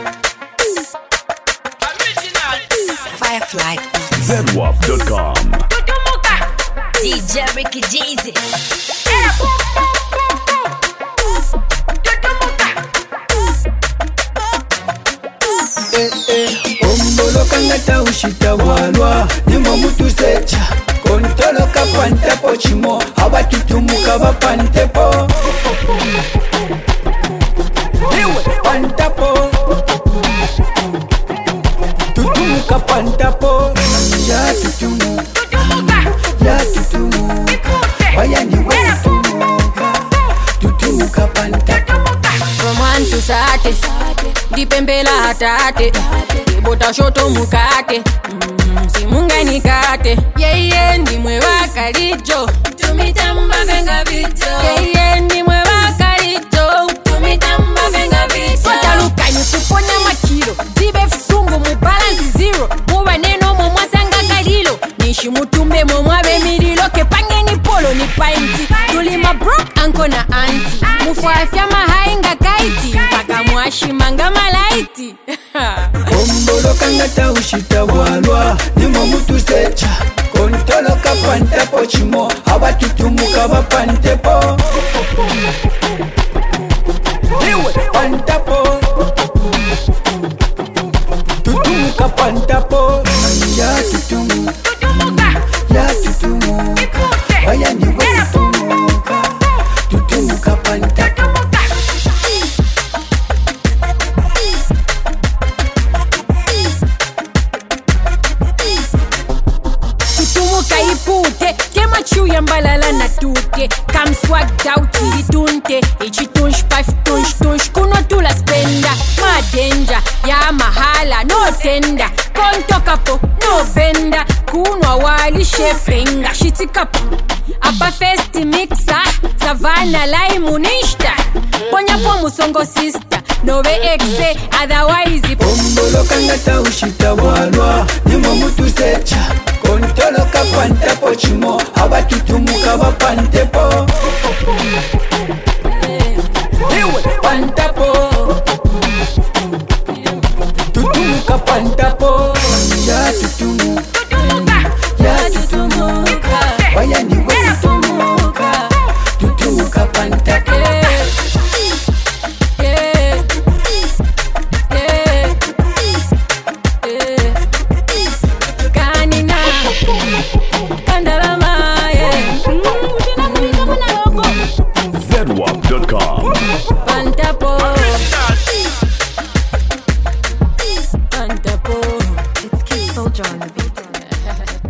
Firefly. ZWAP.com. DJ Ricky Jeezy. Ombolo kangata ushita walwa Nimo mutu secha Kontolo kapante po chimo Hawa tutumuka wapante po Iwe panta po Tutumuka panta po Ya tutumuka Ya tutumuka Waya niwe tutumuka Tutumuka panta po From 1 to Sate Dipembela hatate Bota shoto mukate Simunga nikate Yeye ndimwe wakalijo Tumitamba venga vito Yeye ndimwe wakalijo Tumitamba venga vito Bota luka nyukuponya makilo Dibe fisungu mubalansi zero Muwa neno mwasanga kalilo Nishi mutumbe mwabe mililo Kepange ni polo ni painti Tulima bro anko na anti Mufuafya mahainga kaiti Paka mwashimanga malaiti Ombolo kangata ushita walwa Nimo mutu secha Kontolo kapante po chimo Hawa tutumuka wapante po Iwe panta po Tutumuka panta po Ya tutumuka Ya tutumuka Waya niwe tutumuka Tutumuka panta po Ipute, kema chuya mbalala na tuke Kam swag dauti litunte Ichi tunsh paf tunsh Kuno tula spenda Ma danger, ya mahala no tenda Konto kapo, no venda Kunwa wali shefenga Shiti kapo, apa festi mixa Savana laimu nishta Ponya po musongo sister Nove exe, otherwise Ombolo kangata ushita walwa Nimo mutu secha Kontolo kapante po chimo Hawa tutumuka wapante po Iwe panta po Tutumuka panta po Ya tutumuka Ya tutumuka Waya niwe tutumuka Tutumuka panta po ZWAP.com. Pantapo. Pantapo. It's Kid Soldier on the beat.